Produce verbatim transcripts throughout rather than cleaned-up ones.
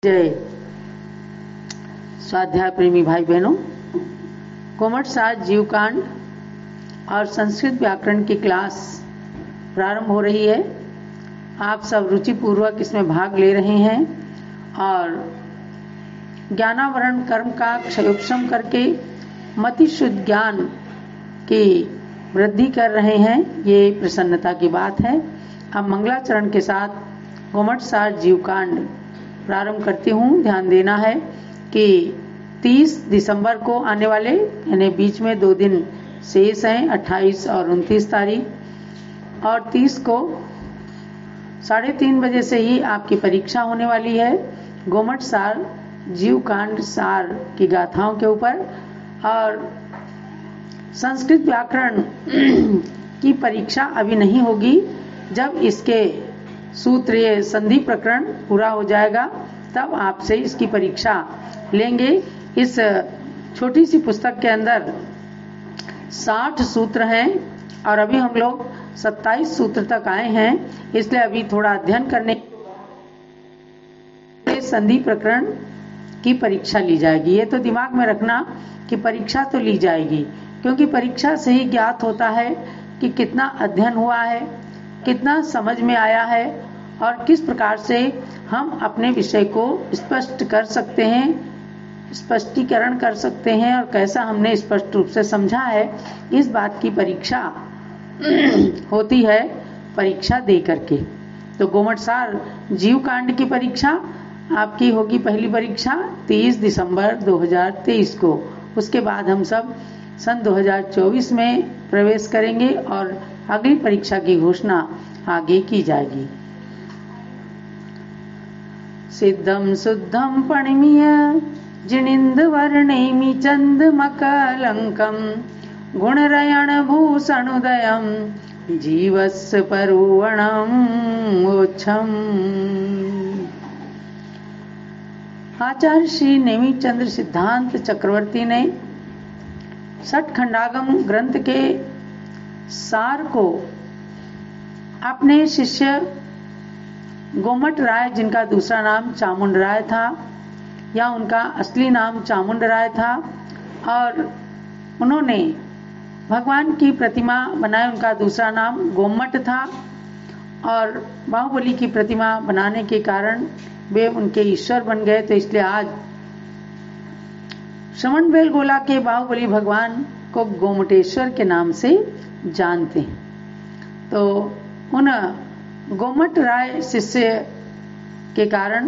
जय स्वाध्याय प्रेमी भाई बहनों, कोमट साज जीवकांड और संस्कृत व्याकरण की क्लास प्रारंभ हो रही है। आप सब रुचिपूर्वक इसमें भाग ले रहे हैं और ज्ञानावरण कर्म का क्षयोपशम करके मति शुद्ध ज्ञान की वृद्धि कर रहे हैं। ये प्रसन्नता की बात है। अब मंगलाचरण के साथ कोमट साज जीवकांड प्रारंभ करती हूँ। ध्यान देना है कि तीस दिसंबर को आने वाले यानी बीच में दो दिन शेष हैं, अट्ठाईस और उनतीस तारीख, और तीस को साढ़े तीन बजे से ही आपकी परीक्षा होने वाली है गोमट सार जीवकांड सार की गाथाओं के ऊपर। और संस्कृत व्याकरण की परीक्षा अभी नहीं होगी। जब इसके सूत्र ये संधि प्रकरण पूरा हो जाएगा तब आपसे इसकी परीक्षा लेंगे। इस छोटी सी पुस्तक के अंदर साठ सूत्र हैं और अभी हम लोग सत्ताईस सूत्र तक आए हैं, इसलिए अभी थोड़ा अध्ययन करने संधि प्रकरण की परीक्षा ली जाएगी। ये तो दिमाग में रखना कि परीक्षा तो ली जाएगी, क्योंकि परीक्षा से ही ज्ञात होता है कि कितना अध्ययन हुआ है, कितना समझ में आया है और किस प्रकार से हम अपने विषय को स्पष्ट कर सकते हैं, स्पष्टीकरण कर सकते हैं और कैसा हमने स्पष्ट रूप से समझा है। इस बात की परीक्षा होती है परीक्षा दे करके। तो गोमट सार जीवकांड की परीक्षा आपकी होगी, पहली परीक्षा तीस दिसंबर दो हज़ार तेईस को। उसके बाद हम सब सन दो हज़ार चौबीस में प्रवेश करेंगे और अगली परीक्षा की घोषणा आगे की जाएगी। सिद्धम शुद्धम पणिमीय जिनिंद वर्णेमि चंदमकलंकम गुणरयण भूषणोदयम जीवस्य परुवणम मोक्षम। आचार्य श्री नेमिचंद्र सिद्धांत चक्रवर्ती ने षटखंडागम ग्रंथ के सार को अपने शिष्य गोमट राय, जिनका दूसरा नाम चामुंड राय था या उनका असली नाम चामुंड राय था, और उन्होंने भगवान की प्रतिमा बनाई। उनका दूसरा नाम गोमट था और बाहुबली की प्रतिमा बनाने के कारण वे उनके ईश्वर बन गए। तो इसलिए आज श्रवणबेलगोला के बाहुबली भगवान को गोमटेश्वर के नाम से जानते हैं। तो उन गोमट राय शिष्य के कारण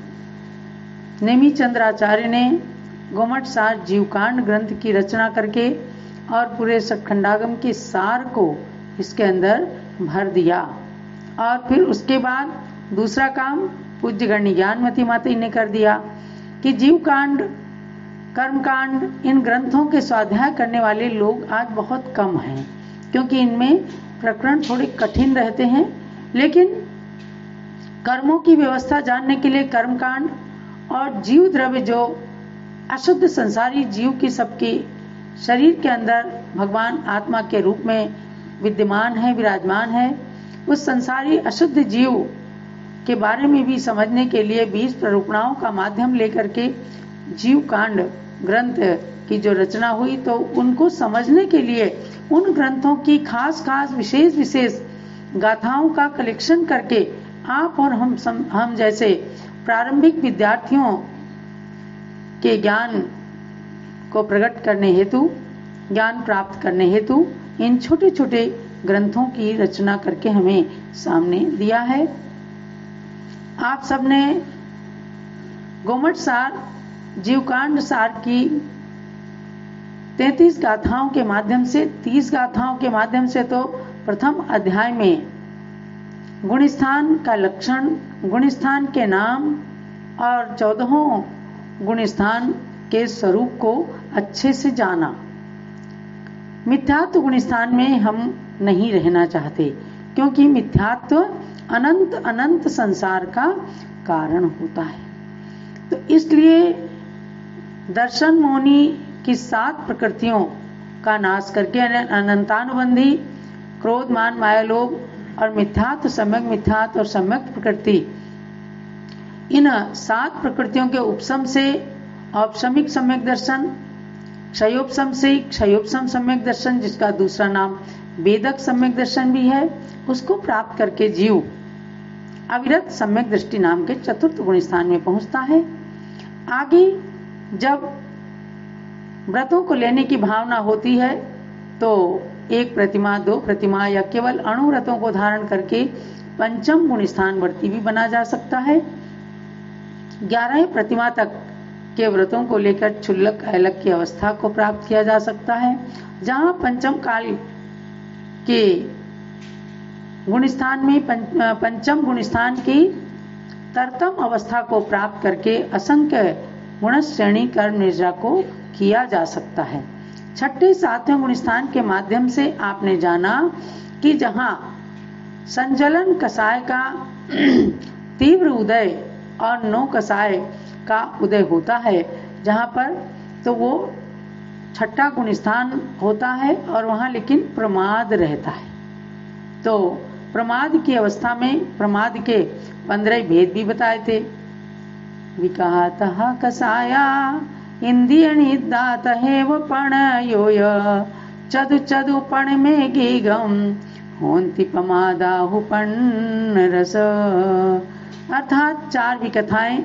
नेमिचंद्राचार्य ने गोमट सार जीवकांड ग्रंथ की रचना करके और पूरे षटखंडागम के सार को इसके अंदर भर दिया। और फिर उसके बाद दूसरा काम पूज्य गण्य ज्ञानमती माता ने कर दिया कि जीवकांड, कर्मकांड, इन ग्रंथों के स्वाध्याय करने वाले लोग आज बहुत कम हैं, क्योंकि इनमें प्रकरण थोड़े कठिन रहते हैं। लेकिन कर्मों की व्यवस्था जानने के लिए कर्मकांड और जीव द्रव्य, जो अशुद्ध संसारी जीव की सबके शरीर के अंदर भगवान आत्मा के रूप में विद्यमान है, विराजमान है, उस संसारी अशुद्ध जीव के बारे में भी समझने के लिए बीस प्ररूपणाओं का माध्यम लेकर के जीवकांड ग्रंथ की जो रचना हुई, तो उनको समझने के लिए उन ग्रंथों की खास खास विशेष विशेष गाथाओं का कलेक्शन करके आप और हम सम, हम जैसे प्रारंभिक विद्यार्थियों के ज्ञान को प्रकट करने हेतु, ज्ञान प्राप्त करने हेतु इन छोटे छोटे ग्रंथों की रचना करके हमें सामने दिया है। आप सबने गोमट सार जीवकांड सार की तैंतीस गाथाओं के माध्यम से, तीस गाथाओं के माध्यम से तो प्रथम अध्याय में गुणस्थान का लक्षण, गुणस्थान के नाम और चौदहों गुणस्थान के स्वरूप को अच्छे से जाना। मिथ्यात्व गुणस्थान में हम नहीं रहना चाहते, क्योंकि मिथ्यात्व अनंत अनंत संसार का कारण होता है। तो इसलिए दर्शन मोनी की सात प्रकृतियों का नाश करके अनंतानुबंधी क्रोध, मान, माया, लोभ और मिथ्यात्व, सम्यक मिथ्यात्व और सम्यक प्रकृति, इन सात प्रकृतियों के उपशम से औपशमिक सम्यक दर्शन, क्षयोपशम से क्षयोपशम सम्यक दर्शन, जिसका दूसरा नाम वेदक सम्यक दर्शन भी है, उसको प्राप्त करके जीव अविरत सम्यक दृष्टि नाम के चतुर्थ गुण स्थान में पहुंचता है। आगे जब व्रतों को लेने की भावना होती है तो एक प्रतिमा, दो प्रतिमा या केवल अणुव्रतों को धारण करके पंचम गुण स्थान वर्ती भी बना जा सकता है। ग्यारह प्रतिमा तक के व्रतों को लेकर क्षुल्लक ऐलक की अवस्था को प्राप्त किया जा सकता है, जहां पंचम काल के गुण स्थान में पंचम गुण स्थान की तरतम अवस्था को प्राप्त करके असंख्य गुण श्रेणी कर्म निद्रा को किया जा सकता है। छठे सातवें गुण स्थान के माध्यम से आपने जाना कि जहां संजलन कसाय का तीव्र उदय और नौ कसाय का उदय होता है, जहां पर तो वो छठा गुण स्थान होता है और वहां लेकिन प्रमाद रहता है। तो प्रमाद की अवस्था में प्रमाद के पंद्रह भेद भी बताए थे। विकातः कसाया इंद्रिय निदात हेव पण योय चदु चदु पण में गीगम होंति पमादाहु पण रस। अर्थात चार विकथाएं,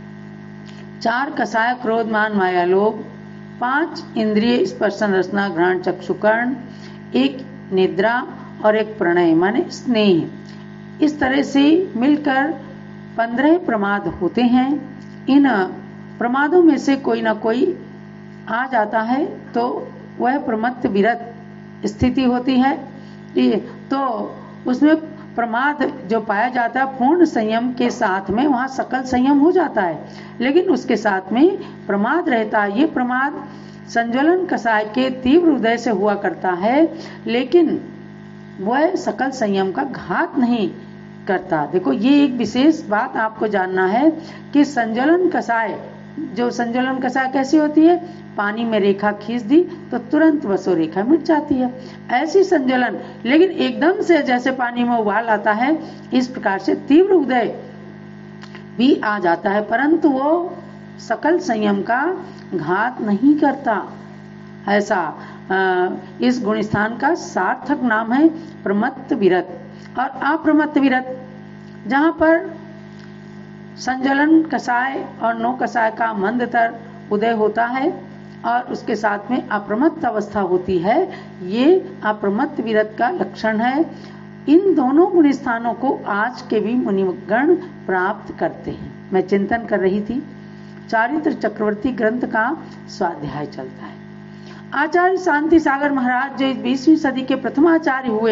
चार कसाय क्रोध मान माया लोभ, पांच इंद्रिय स्पर्शन रसना घ्राण चक्षुकर्ण, एक निद्रा और एक प्रणय माने स्नेह। इस तरह से मिलकर पंद्रह प्रमाद होते हैं। इन प्रमादों में से कोई ना कोई आ जाता है तो वह प्रमत्त विरत स्थिति होती है। तो उसमें प्रमाद जो पाया जाता है पूर्ण संयम के साथ में वहां सकल संयम हो जाता है, लेकिन उसके साथ में प्रमाद रहता है। ये प्रमाद संज्वलन कसाय के तीव्र उदय से हुआ करता है, लेकिन वह सकल संयम का घात नहीं करता। देखो ये एक विशेष बात आपको जानना है कि संज्वलन कसाय, जो संज्वलन कसाय कैसी होती है, पानी में रेखा खींच दी तो तुरंत वसो रेखा मिट जाती है, ऐसी संज्वलन। लेकिन एकदम से जैसे पानी में उबाल आता है, इस प्रकार से तीव्र उदय भी आ जाता है, परंतु वो सकल संयम का घात नहीं करता। ऐसा आ, इस गुण स्थान का सार्थक नाम है प्रमत्त विरत। और अप्रमत्त विरत, जहां पर संज्वलन कसाय और नौ कसाय का मंदतर उदय होता है और उसके साथ में अप्रमत्त अवस्था होती है, ये अप्रमत्त विरत का लक्षण है। इन दोनों गुण स्थानों को आज के भी मुनिगण प्राप्त करते हैं। मैं चिंतन कर रही थी, चारित्र चक्रवर्ती ग्रंथ का स्वाध्याय चलता है। आचार्य शांति सागर महाराज जो बीसवीं सदी के प्रथमाचार्य हुए,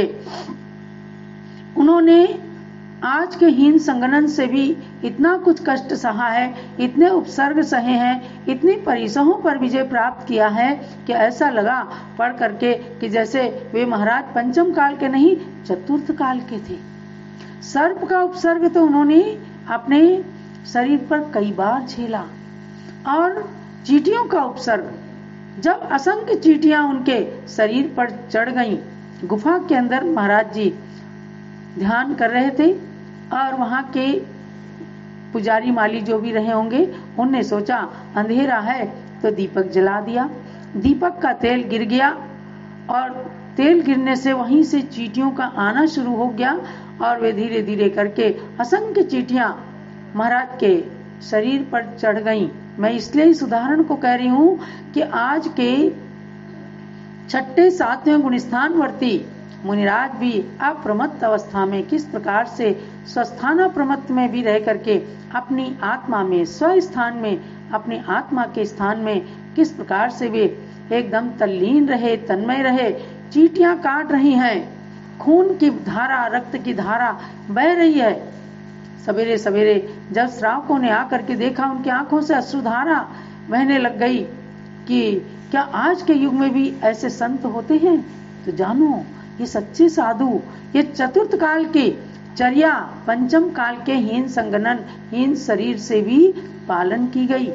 उन्होंने आज के हीन संगणन से भी इतना कुछ कष्ट सहा है, इतने उपसर्ग सहे हैं, इतनी परिसहों पर विजय प्राप्त किया है कि ऐसा लगा पढ़ करके कि जैसे वे महाराज पंचम काल के नहीं चतुर्थ काल के थे। सर्प का उपसर्ग तो उन्होंने अपने शरीर पर कई बार झेला, और चींटियों का उपसर्ग, जब असंख्य चींटियां उनके शरीर पर चढ़ गईं, गुफा के अंदर महाराज जी ध्यान कर रहे थे और वहां के पुजारी माली जो भी रहे होंगे, उनने सोचा अंधेरा है तो दीपक जला दिया। दीपक का तेल गिर गया और तेल गिरने से वहीं से चींटियों का आना शुरू हो गया और वे धीरे धीरे करके असंख्य चींटियां महाराज के शरीर पर चढ़ गईं। मैं इसलिए इस उदाहरण को कह रही हूं कि आज के छठे सातवें गुणस्थान वर्ती मुनिराज भी अप्रमत्त अवस्था में किस प्रकार से स्वस्थान प्रमत्त में भी रह करके अपनी आत्मा में, स्वस्थान में, अपनी आत्मा के स्थान में किस प्रकार से वे एकदम तल्लीन रहे, तन्मय रहे। चींटियां काट रही हैं, खून की धारा, रक्त की धारा बह रही है। सवेरे सवेरे जब श्रावकों ने आकर के देखा, उनकी आंखों से अश्रुधारा बहने लग गई कि क्या आज के युग में भी ऐसे संत होते हैं? तो जानो ये सच्चे साधु, ये चतुर्थ काल के चर्या पंचम काल के हीन संगणन, हीन शरीर से भी पालन की गई।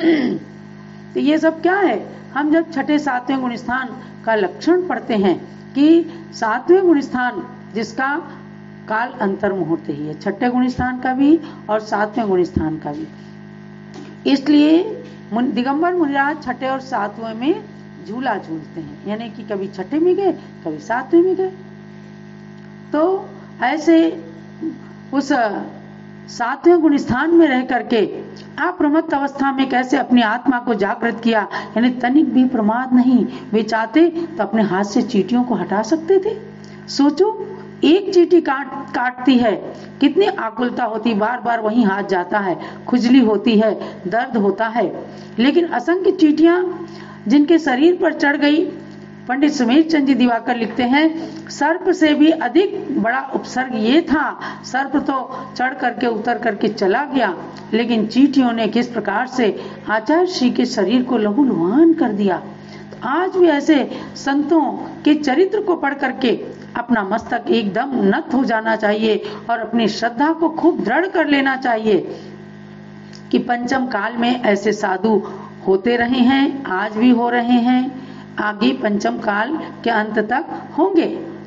तो ये सब क्या है? हम जब छठे सातवें गुणस्थान का लक्षण पढ़ते हैं कि सातवें गुणस्थान जिसका काल अंतर मुहूर्त ही है, छठे गुण स्थान का भी और सातवें गुण स्थान का भी। इसलिए दिगंबर मुनिराज छठे और सातवें में झूला झूलते हैं, यानी कि कभी छठे में गए कभी सातवें में गए। तो ऐसे उस सातवें गुण स्थान में रह करके अप्रमत्त अवस्था में कैसे अपनी आत्मा को जागृत किया, यानी तनिक भी प्रमाद नहीं। वे चाहते तो अपने हाथ से चींटियों को हटा सकते थे। सोचो, एक चींटी काट काटती है, कितनी आकुलता होती, बार बार वहीं हाथ जाता है, खुजली होती है, दर्द होता है। लेकिन असंख्य चींटियां जिनके शरीर पर चढ़ गई, पंडित सुमेध चंद जी दिवाकर लिखते हैं, सर्प से भी अधिक बड़ा उपसर्ग ये था। सर्प तो चढ़ करके उतर करके चला गया, लेकिन चींटियों ने किस प्रकार से आचार्य श्री के शरीर को लहूलुहान कर दिया। तो आज भी ऐसे संतों के चरित्र को पढ़ करके अपना मस्तक एकदम नत हो जाना चाहिए और अपनी श्रद्धा को खूब दृढ़ कर लेना चाहिए कि पंचम काल में ऐसे साधु होते रहे हैं, आज भी हो रहे हैं, आगे पंचम काल के अंत तक होंगे।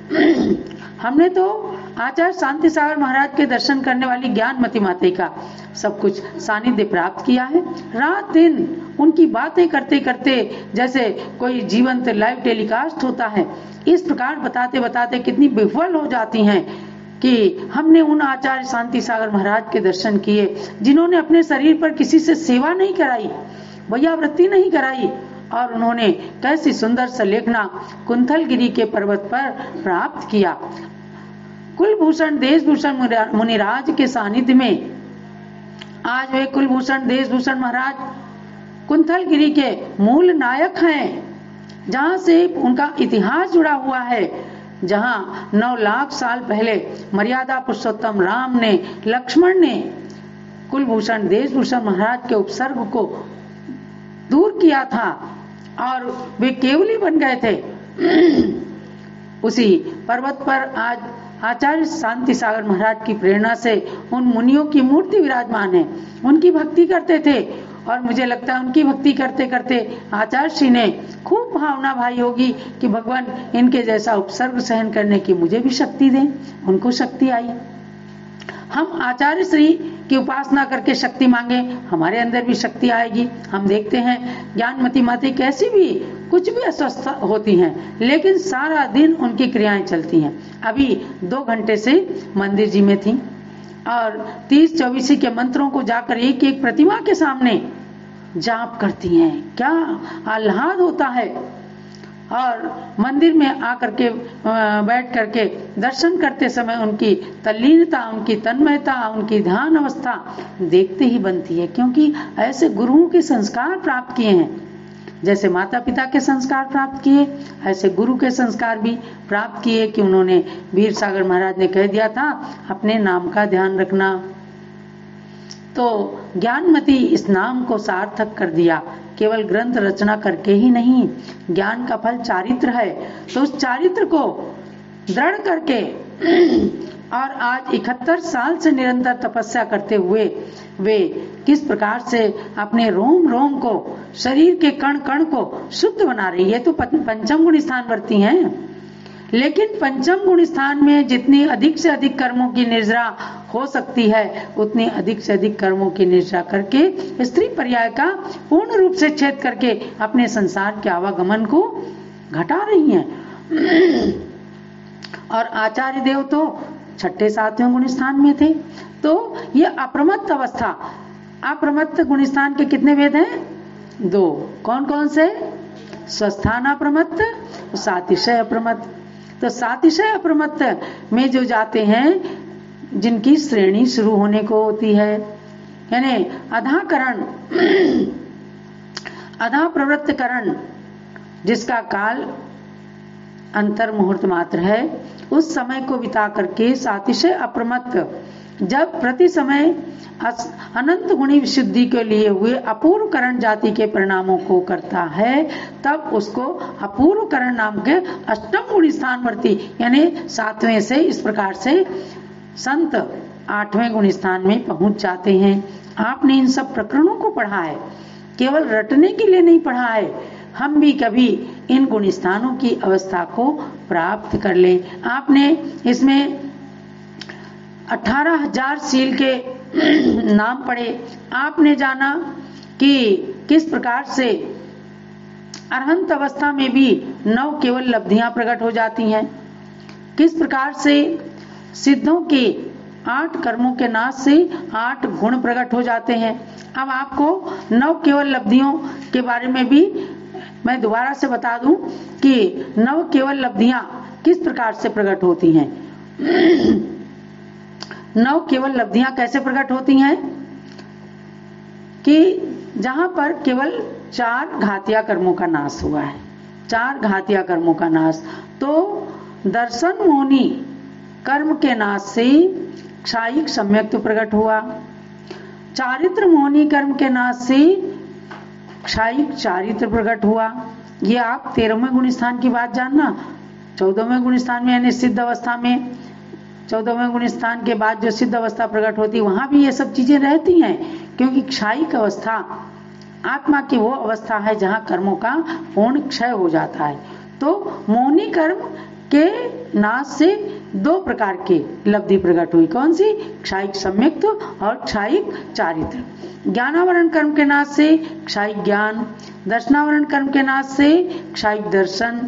हमने तो आचार्य शांति सागर महाराज के दर्शन करने वाली ज्ञानमती माता का सब कुछ सानिध्य प्राप्त किया है। रात दिन उनकी बातें करते करते जैसे कोई जीवंत लाइव टेलीकास्ट होता है, इस प्रकार बताते बताते कितनी विह्वल हो जाती हैं कि हमने उन आचार्य शांति सागर महाराज के दर्शन किए जिन्होंने अपने शरीर पर किसी से सेवा नहीं कराई, वैयावृत्ति नहीं कराई, और उन्होंने कैसी सुंदर सलेखना कुंथलगिरी के पर्वत पर प्राप्त किया। कुलभूषण देशभूषण मुनिराज के सानिध्य में आज वे कुलभूषण देशभूषण महाराज कुंथलगिरी के मूल नायक हैं, जहां से उनका इतिहास जुड़ा हुआ है, जहां नौ लाख साल पहले मर्यादा पुरुषोत्तम राम ने, लक्ष्मण ने कुलभूषण देशभूषण महाराज के उपसर्ग को दूर किया था और वे केवली बन गए थे। उसी पर्वत पर आज आचार्य शांति सागर महाराज की प्रेरणा से उन मुनियों की मूर्ति विराजमान है, उनकी भक्ति करते थे। और मुझे लगता है उनकी भक्ति करते करते आचार्य श्री ने खूब भावना भाई होगी कि भगवान इनके जैसा उपसर्ग सहन करने की मुझे भी शक्ति दें। उनको शक्ति आई। हम आचार्य श्री की उपासना करके शक्ति मांगे, हमारे अंदर भी शक्ति आएगी। हम देखते हैं ज्ञानमती माता कैसी भी कुछ भी अस्वस्थ होती हैं, लेकिन सारा दिन उनकी क्रियाएं चलती हैं। अभी दो घंटे से मंदिर जी में थी और तीस चौबीसी के मंत्रों को जाकर एक एक प्रतिमा के सामने जाप करती हैं। क्या आह्लाद होता है। और मंदिर में आकर के बैठ करके दर्शन करते समय उनकी तल्लीनता, उनकी तन्मयता, उनकी ध्यान अवस्था देखते ही बनती है, क्योंकि ऐसे गुरुओं के संस्कार प्राप्त किए हैं। जैसे माता पिता के संस्कार प्राप्त किए, ऐसे गुरु के संस्कार भी प्राप्त किए कि उन्होंने वीर सागर महाराज ने कह दिया था अपने नाम का ध्यान रखना। तो ज्ञानमती इस नाम को सार्थक कर दिया। केवल ग्रंथ रचना करके ही नहीं, ज्ञान का फल चारित्र है, तो उस चारित्र को दृढ़ करके और आज इकहत्तर साल से निरंतर तपस्या करते हुए वे किस प्रकार से अपने रोम रोम को, शरीर के कण कण को शुद्ध बना रही है। तो पंचम गुण स्थान वर्ती हैं, लेकिन पंचम गुण स्थान में जितनी अधिक से अधिक कर्मों की निर्जरा हो सकती है, उतनी अधिक से अधिक कर्मों की निर्जरा करके स्त्री पर्याय का पूर्ण रूप से छेद करके अपने संसार के आवागमन को घटा रही हैं। और आचार्य देव तो छठे सातवें गुण स्थान में थे। तो ये अप्रमत्त अवस्था, अप्रमत्त गुण स्थान के कितने वेद हैं? दो। कौन कौन से? स्वस्थान अप्रमत्त, सातिशय अप्रमत्त। तो सातिशय अप्रमत्त में जो जाते हैं, जिनकी श्रेणी शुरू होने को होती है, यानी अधाकरण, अधा प्रवृत्तकरण, जिसका काल अंतर मुहूर्त मात्र है, उस समय को बिता करके सातिशय अप्रमत्त जब प्रति समय अनंत गुणी विशुद्धि के लिए हुए अपूर्व करण जाति के परिणामों को करता है, तब उसको अपूर्व करण नाम के अष्टम गुण स्थानवर्ती, यानी सातवें से इस प्रकार से संत आठवें गुण स्थान में पहुंच जाते हैं। आपने इन सब प्रकरणों को पढ़ा है, केवल रटने के लिए नहीं पढ़ा है। हम भी कभी इन गुण स्थानों की अवस्था को प्राप्त कर ले। आपने इसमें अठारह हजार सील के नाम पढ़े। आपने जाना कि किस प्रकार से अरहंत अवस्था में भी नौ केवल लब्धियां प्रकट हो जाती हैं, किस प्रकार से सिद्धों के आठ कर्मों के नाश से आठ गुण प्रकट हो जाते हैं। अब आपको नौ केवल लब्धियों के बारे में भी मैं दोबारा से बता दूं कि नौ केवल लब्धियां किस प्रकार से प्रकट होती हैं। नौ केवल लब्धियां कैसे प्रकट होती हैं कि जहां पर केवल चार घातिया कर्मों का नाश हुआ है, चार घातिया कर्मों का नाश। तो दर्शन मोनी कर्म के नाश से क्षायिक सम्यक्त्व प्रकट हुआ, चारित्र मोनी कर्म के नाश से क्षायिक चारित्र प्रकट हुआ। ये आप तेरहवें गुण स्थान की बात जानना। चौदहवें गुण स्थान में यानी सिद्ध अवस्था में, चौदहवें गुण स्थान के बाद जो सिद्ध अवस्था प्रकट होती है वहां भी ये सब चीजें रहती हैं, क्योंकि क्षायिक अवस्था आत्मा की वो अवस्था है जहां कर्मों का पूर्ण क्षय हो जाता है। तो मौनी कर्म के नाश से दो प्रकार की लब्धि प्रकट हुई। कौन सी? क्षायिक सम्यक्त्व और क्षायिक चारित्र। ज्ञानावरण कर्म के नाश से क्षायिक ज्ञान, दर्शनावरण कर्म के नाश से क्षायिक दर्शन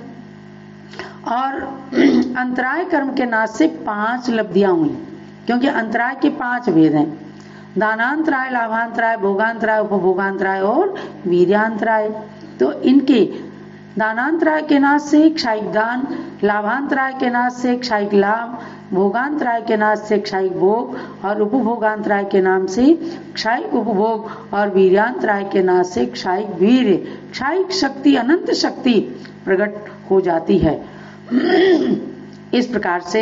और अंतराय कर्म के नाश से पांच लब्धियां हुई, क्योंकि अंतराय के पांच भेद हैं। दानांतराय, लाभांतराय, भोगांतराय, उपभोगांतराय और वीर्यांतराय। तो इनके दानांतराय के नाश से क्षायिक दान, लाभांतराय के नाश से क्षायिक लाभ, भोगांतराय के नाश से क्षायिक भोग और उपभोगांतराय के नाम से क्षायिक उपभोग और वीर्यांतराय के नाश से क्षायिक वीर्य, क्षायिक शक्ति, अनंत शक्ति प्रकट हो जाती है। इस प्रकार से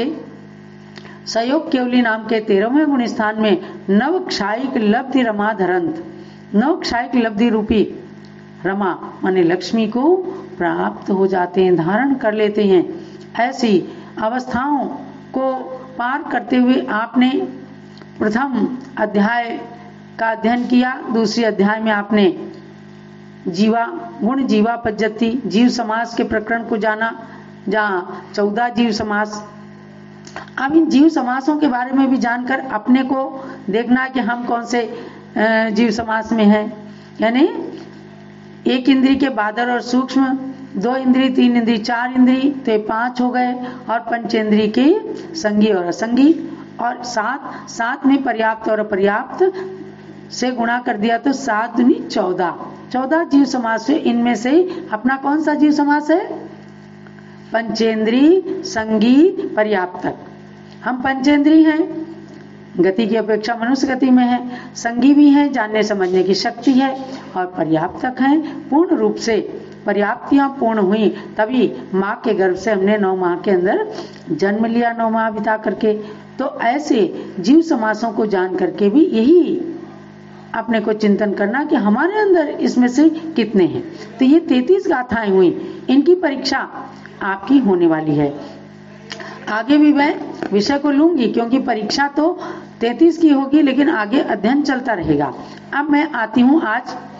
सहयोग केवली नाम के तेरहवें गुण स्थान में नव क्षायिक लब्धि रमा धरंत, नव क्षायिक लब्धि रूपी रमा माने लक्ष्मी को प्राप्त हो जाते हैं, धारण कर लेते हैं। ऐसी अवस्थाओं को पार करते हुए आपने प्रथम अध्याय का अध्ययन किया। दूसरे अध्याय में आपने जीवा गुण जीवा पद्धति जीव समास के प्रकरण को जाना, जहाँ चौदह जीव समास। अब इन जीव समासों के बारे में भी जानकर अपने को देखना कि हम कौन से जीव समास में हैं। यानी एक इंद्री के बादर और सूक्ष्म, दो इंद्री, तीन इंद्री, चार इंद्री, तो ये पांच हो गए, और पंचेंद्री के संगी और असंगी, और सात सात में पर्याप्त और अपर्याप्त से गुणा कर दिया तो सात दुनी चौदह, चौदह जीव समास है। इनमें से अपना कौन सा जीव समास है? पंचेंद्री, संगी, पर्याप्तक। हम पंचेंद्री हैं, गति की अपेक्षा मनुष्य गति में है, संगी भी है, जानने समझने की शक्ति है, और पर्याप्तक है। पूर्ण रूप से पर्याप्तियां पूर्ण हुई तभी माँ के गर्भ से हमने नौ माह के अंदर जन्म लिया, नौ माह बिता करके। तो ऐसे जीव समासों को जान करके भी यही अपने को चिंतन करना कि हमारे अंदर इसमें से कितने हैं। तो ये तैंतीस गाथाएं हुई, इनकी परीक्षा आपकी होने वाली है। आगे भी मैं विषय को लूंगी, क्योंकि परीक्षा तो तैंतीस की होगी, लेकिन आगे अध्ययन चलता रहेगा। अब मैं आती हूँ आज